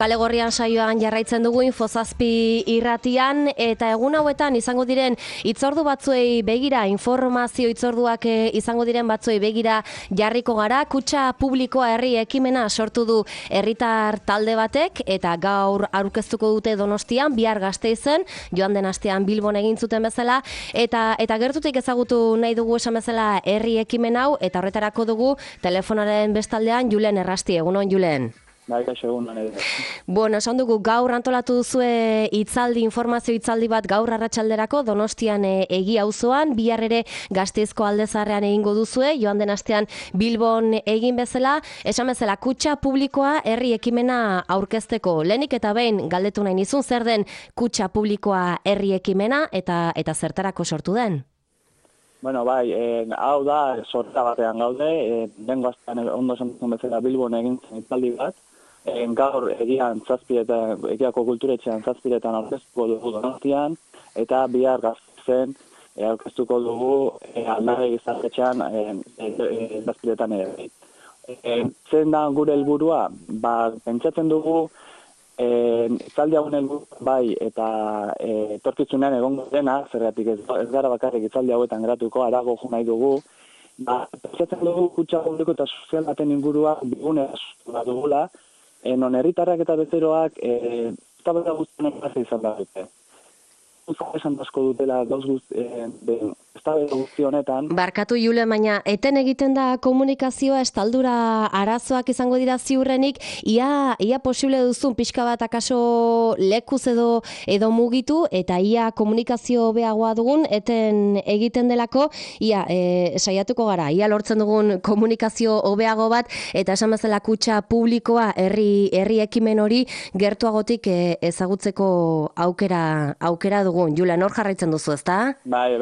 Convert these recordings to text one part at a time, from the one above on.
Kale Gorrian saioan jarraitzen dugu Infozazpi irratian eta egun hauetan izango diren hitzordu batzuei begira, informazio hitzorduak izango diren batzuei begira jarriko gara. Kutxa publikoa herri ekimena sortu du herritar talde batek eta gaur aurkeztuko dute Donostian, bihar Gasteizen, joan den astean Bilbon egin zuten bezala eta gertutik ezagutu nahi dugu esan bezala herri ekimen hau eta horretarako dugu telefonaren bestaldean Julen Errasti. Egunon, Julen. Bueno, esan dugu gaur antolatu duzue informazio hitzaldi bat gaur arratsalderako Donostian Egia auzoan, bihar ere Gasteizko Alde Zaharrean egingo duzue, joan den astean Bilbon egin bezala, esan bezala kutxa publikoa herri ekimena aurkezteko. Lehenik eta behin galdetu nahi nizun zer den kutxa publikoa herri ekimena eta zertarako sortu den? Bueno, bai, hau da sorta batean gaude, dengo astean ondo esan bezala Bilbon egin zen hitzaldi bat. Gaur Egiako kulturetxean zazpiretan aurkeztuko dugu Donostian, eta bihar Gasteizen aurkeztuko dugu Aldare Gizartetxean zazpiretan ere. Zen da gure helburua? Pentsatzen dugu hitzaldi hauen helburua bai eta etorkizunean egongo dena, zergatik ez gara bakarrik hitzaldi hauetan geratuko, harago jo nahi dugu. Pentsatzen dugu kutxa publiko eta sozial baten ingurua bigune dugula, non herritarrak eta bezeroak eztabaida guztien enpazia izan da dute. Esan asko dutela eztabaida guzti honetan. Barkatu, Jule, baina eten egiten da komunikazioa, estaldura arazoak izango dira ziurrenik, ia posible duzun pixka bat akaso lekuz edo mugitu, eta ia komunikazio hobeagoa dugun, eten egiten delako, ia saiatuko gara, ia lortzen dugun komunikazio hobeago bat, eta esan bezala kutxa publikoa herri ekimen hori gertuagotik ezagutzeko aukera dugun. Jule, nor jarraitzen duzu, ezta? Bai,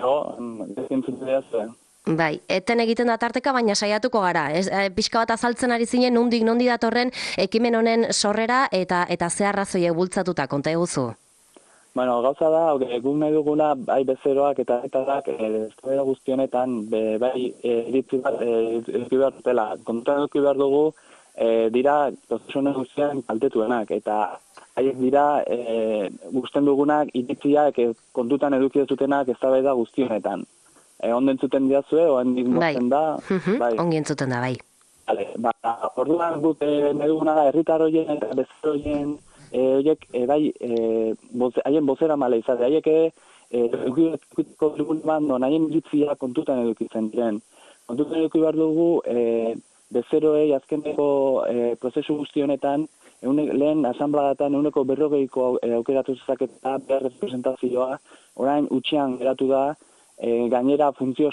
zuen. Bai, eten egiten da tarteka, baina saiatuko gara. Pixka bat azaltzen ari zinen, nondik datorren ekimen honen sorrera eta ze arrazoiek bultzatuta, konta eguzu. Bueno, gauza da, guk nahi dugula, bai bezeroak eta eztabaida guzti honetan, bai iritzi behar dutela. Kontutan eduki behar dugu, dira prozesunen guztian kaltetuenak, eta haiek dira gusten dugunak iritziak kontutan eduki dezutenak eztabaida guzti honetan. Ondo entzuten diazue, oendik mozten da. Ongi entzuten da, bai. Orduan guk nahi duguna da herritar horien eta bezer horien horiek haien bozera mala izate, haiek edukiko dugunean non haien iritzia kontutan edukitzen diren. Kontutan eduki behar dugu bezeroei azkeneko prozesu guzti honetan lehen asanbladatan 40% aukeratu zezaketa behar representazioa, orain utxean geratu da, gainera funtzio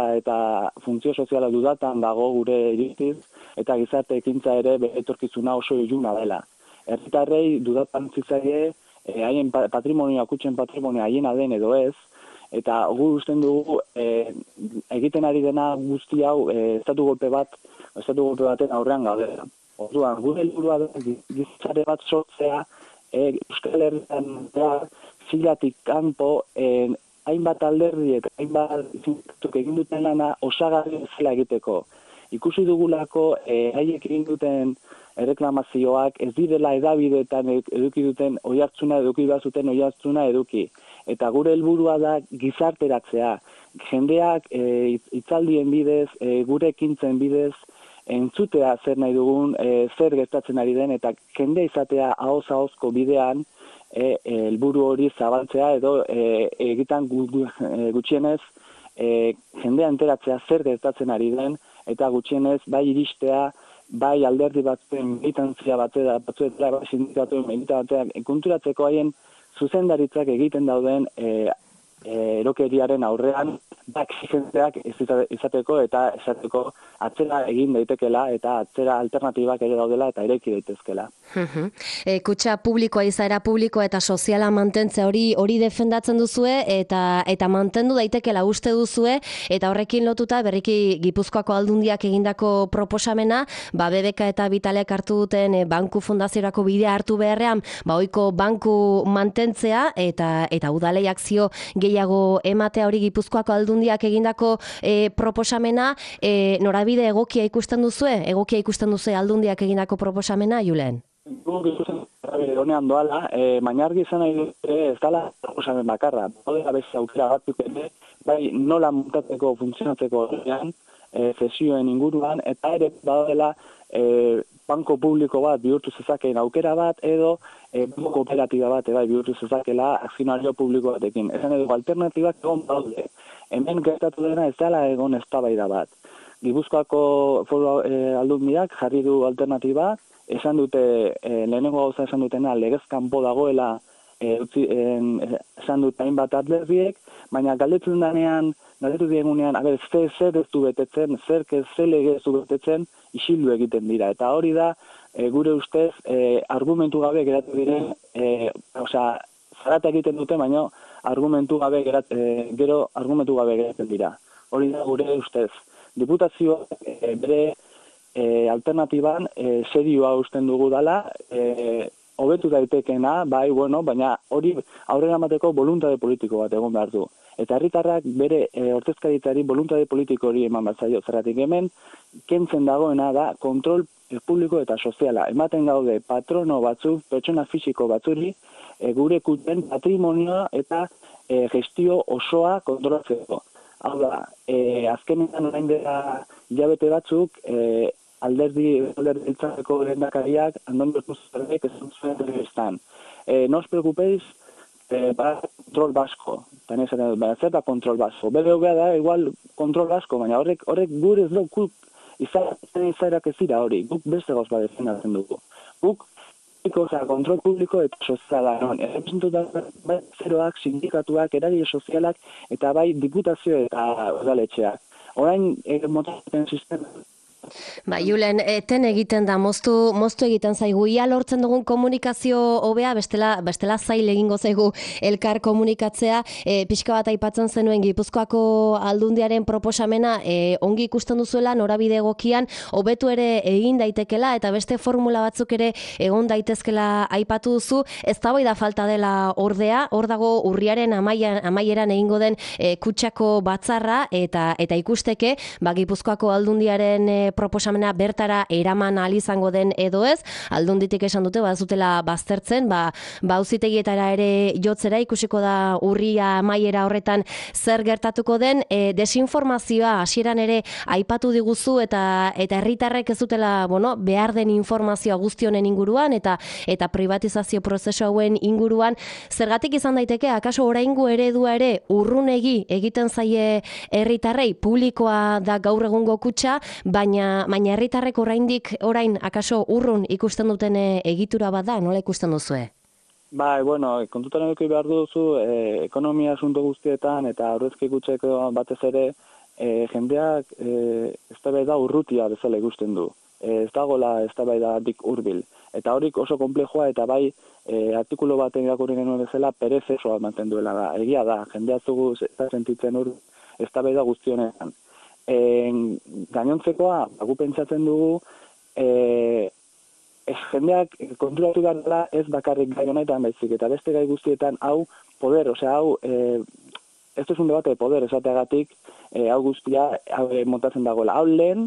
soziala dudatan dago gure iritziz, eta gizarte ekintza ere bere etorkizuna oso iluna dela. Herritarrei dudatan zizaie, haien patrimonioa, kutxen patrimonioa haiena den edo ez, eta gu usten dugu egiten ari dena guzti hau estatu golpe baten aurrean gaudela. Orduan, gure helburua da gizarte bat sortzea, Euskal Herrian zilatik kanpo, hainbat alderdi eta hainbat zintuk egin duten lana osagarri zela egiteko. Ikusi dugulako haiek egin duten erreklamazioak ez direla edabideetan eduki duten oihartzuna eduki. Eta gure helburua da gizarteratzea. Jendeak hitzaldien bidez, gure ekintzen bidez, entzutea zer nahi dugun, zer gertatzen ari den, eta jende izatea ahoz-ahozko bidean helburu hori zabaltzea edo egitan gutxienez jendea enteratzea zer gertatzen ari den, eta gutxienez bai iristea, bai alderdi batzuen militantzia batzuetara, bai sindikatuen militantzia konturatzeko haien zuzendaritzak egiten dauden erokeriaren aurrean exigentziak izateko eta esateko atzera egin daitekela eta atzera alternatibak ere daudela eta eraiki daitezkela. Kutxa publikoa, izaera publikoa eta soziala mantentzea hori defendatzen duzue eta mantendu daitekela uste duzue, eta horrekin lotuta berriki Gipuzkoako Aldundiak egindako proposamena, BBK eta Vitalek hartu duten banku fundaziorako bidea hartu beharrean, ohiko banku mantentzea eta udalei akzio gehiago ematea, hori Gipuzkoako Aldundiak egindako proposamena, norabide egokia ikusten duzue? Egokia ikusten duzue Aldundiak egindako proposamena, Julen? guk ikusten honean doala, baina argi izan nahi dute ez dela proposamen bakarra. Badela beste aukera batzuk ere, bai nola montatzeko, funtzionatzeko horrean, zesioen inguruan, eta ere badela banko publiko bat bihurtu zezakeen aukera bat, edo banko kooperatiba bat bai bihurtu zezakela akzionario publiko batekin. Esan edo alternatibak egon daude. Hemen gertatu dena ez dela egon eztabaida bat. Gipuzkoako foru aldundiak jarri du alternatiba, esan dute, lehenengo gauza esan dutena, legez kanpo dagoela esan dute hainbat atlerdiek, baina galdetu diegunean, zer ez du betetzen, zer lege ez du betetzen, isildu egiten dira. Eta hori da, gure ustez, argumentu gabe geratu diren, zarata egiten dute, baina argumentu gabe geratzen dira. Hori da gure ustez. Diputazioak bere alternatiban serioa usten dugu dala, hobetu daitekena, baina hori aurrera emateko voluntade politiko bat egon behar du. Eta herritarrak bere ordezkaritzari voluntade politiko hori eman bat zaio. Zergatik hemen, kentzen dagoena da kontrol publiko eta soziala. Ematen gaude patrono batzuk, pertsona fisiko batzuri, gure kutxen patrimonioa eta gestio osoa kontrolatzeko. Hau da, azkenean orain dela hilabete batzuk, alderdi iltzareko lehendakariak Antonio Zuzarrek esan zuen telebistan. No os preocupéis, kontrol basko. Baina zer da kontrol basko? BBVA da igual kontrol basko, baina horrek gure ez dugu izaerak ez dira hori. Guk beste gauz bat defendatzen dugu. Guk kontrol publiko eta soziala non. Bai zeroak, sindikatuak, eragile sozialak, eta bai diputazio eta udaletxeak. Orain, motatzen sistema. Julen, eten egiten da, moztu egiten zaigu, ia lortzen dugun komunikazio hobea, bestela zail egingo zaigu elkar komunikatzea, pixka bat aipatzen zenuen Gipuzkoako aldundiaren proposamena, ongi ikusten duzuela, norabide egokian, hobetu ere egin daitekela, eta beste formula batzuk ere egon daitezkela aipatu duzu, eztabaida falta dela ordea, hor dago urriaren amaieran egingo den kutxako batzarra, eta ikusteke, Gipuzkoako aldundiaren proposamena bertara eraman ahal izango den edo ez, aldunditik esan dute bazutela baztertzen, auzitegietara ere jotzera ikusiko da urria amaiera horretan zer gertatuko den, desinformazioa hasieran ere aipatu diguzu eta herritarrek ez dutela, behar den informazioa guzti honen inguruan eta privatizazio prozesu hauen inguruan, zergatik izan daiteke, akaso oraingo eredua ere urrunegi egiten zaie herritarrei, publikoa da gaur egungo kutxa, baina herritarrek orain akaso urrun ikusten duten egitura bat da, nola ikusten duzue? Kontutan eduki behar duzu, ekonomia asunto guztietan eta aurrezki kutxeko batez ere, jendeak eztabaida urrutia bezala ikusten du. Ez dagoela eztabaidatik hurbil. Eta horik oso konplexua eta bai artikulu baten irakurri genuen bezala perezesoa ematen duela da. Egia da, jendea zugu sentitzen eztabaida guztionetan. Gainontzekoa, gu pentsatzen dugu, jendeak konturatu behar dela ez bakarrik gai honetan baizik, eta beste gai guztietan hau poder, ez un debate de poder esateagatik, hau guztia montatzen dagoela. Hau lehen,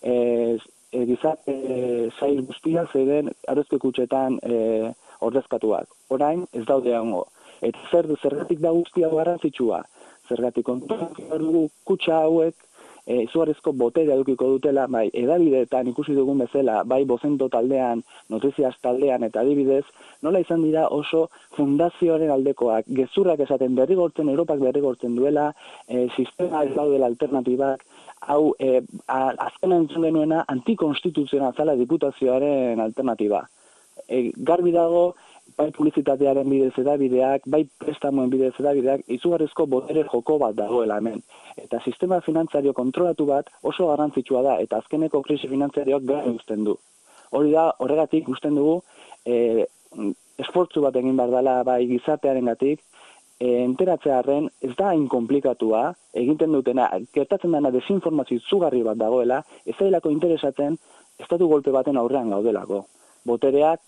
gizarte sail guztia zeuden aurrezki kutxetan ordezkatuak. Orain ez daude hango. Eta zergatik da guztia garrantzitsua? Zergatik konturatu behar dugu kutxa hauek izugarrizko boterea edukiko dutela, bai, edabideetan ikusi dugun bezala, bai, bozento taldean, notiziaz taldean, eta adibidez, nola izan dira oso fundazioaren aldekoak, gezurrak esaten Europak berrigortzen duela, sistema ez daudela alternatibak, hau, azken entzun genuena, antikonstituzional zala diputazioaren alternatiba. Garbi dago, bai publizitatearen bidez edabideak, bai prestamoen bidez edabideak, izugarrizko botere joko bat dagoela hemen. Eta sistema finantzario kontrolatu bat oso garrantzitsua da, eta azkeneko krisi finantzarioak gara usten du. Hori da, horregatik usten dugu, esfortzu bat egin behar dela bai gizartearengatik, enteratzearen ez da inkomplikatua, egiten dutena, gertatzen dena desinformazio izugarri bat dagoela, ez dailako interesatzen, estatu golpe baten aurrean gaudelako. Boterea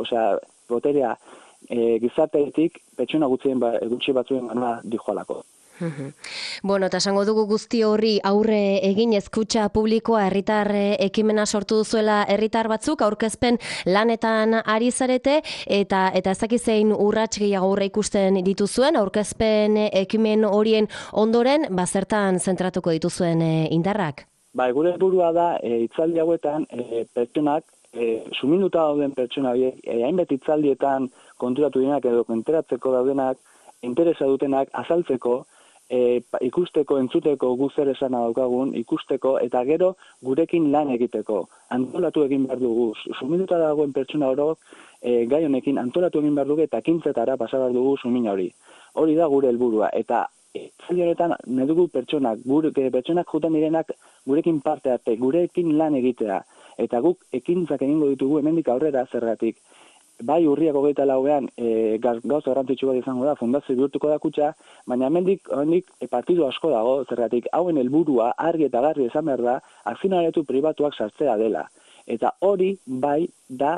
gizarteetik pertsona gutxi batzuen gana dijoalako. Bueno, eta esango dugu guzti horri aurre egin kutxa publikoa herritar ekimena sortu duzuela herritar batzuk, aurkezpen lanetan ari zarete, eta ezaki zein urrats gehiago aurre ikusten dituzuen, aurkezpen ekimen horien ondoren, zertan zentratuko dituzuen indarrak? Gure burua da, hitzaldi hauetan, pertsonak, suminduta dauden pertsona horiek, hainbat hitzaldietan konturatu direnak edo enteratzeko daudenak, interesa dutenak azaltzeko, ikusteko, entzuteko zer esana daukagun, ikusteko, eta gero gurekin lan egiteko. Antolatu egin behar dugu. Suminduta dagoen pertsona orok, gai honekin antolatu egin behar dugu eta ekintzetara pasa behar dugu sumina hori. Hori da gure helburua. Eta zaldi honetan, nedugu pertsonak juten direnak gurekin parte arte, gurekin lan egitea. Eta guk ekintzak egingo ditugu hemendik aurrera zergatik. Bai urriak 24an gauza garrantzitsu bat izango da, fundazio bihurtuko da kutxa, baina hemendik partidu asko dago, zergatik hauen helburua argi eta garbi esan behar da, akzionariatu pribatuak sartzea dela. Eta hori bai da,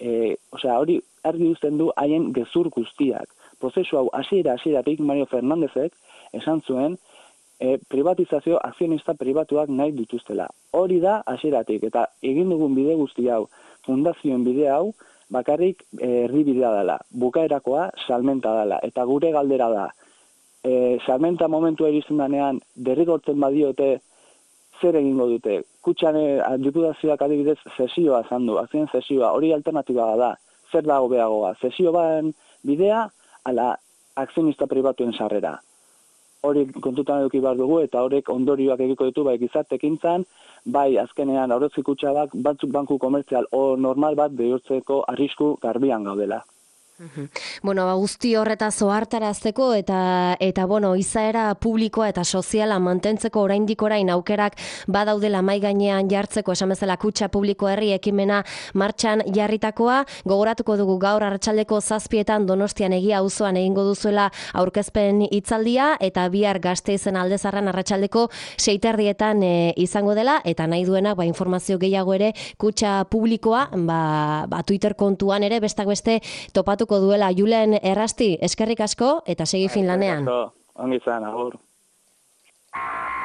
hori argi uzten du haien gezur guztiak. Prozesu hau hasieratik Mario Fernandezek esan zuen, privatizazio akzionista pribatuak nahi dituztela. Hori da hasieratik, eta egin dugun bide guzti hau, fundazioen bide hau, bakarrik erdibidea dela, bukaerakoa salmenta dela, eta gure galdera da, salmenta momentua iristen danean, derrigortzen badiote, zer egingo dute, kutxan diputazioak adibidez sesioa zandu, azien sesioa, hori alternatiba da, zer dago behagoa, sesio baen bidea, ala akzionista pribatuen sarrera. Hori kontutan eduki behar dugu, eta horrek ondorioak egiko ditu, bai gizartekintzan, bai azkenean aurrezki kutxa batzuk banku komertzial o normal bat bihurtzeko arrisku garbian gaudela. Bueno, guzti horretaz ohartarazteko eta bueno, izaera publikoa eta soziala mantentzeko oraindik orain aukerak badaudela mahai gainean jartzeko, esan bezala kutxa publiko herri ekimena martxan jarritakoa, gogoratuko dugu gaur arratsaldeko 7etan Donostian Egia auzoan egingo duzuela aurkezpen hitzaldia, eta bihar Gasteizen Aldezarran arratsaldeko 6:30etan izango dela, eta nahi duenak informazio gehiago ere kutxa publikoa Twitter kontuan ere bestak beste topatu duela. Julen Errasti, eskerrik asko eta segi fin lanean. Ongi izan, agur.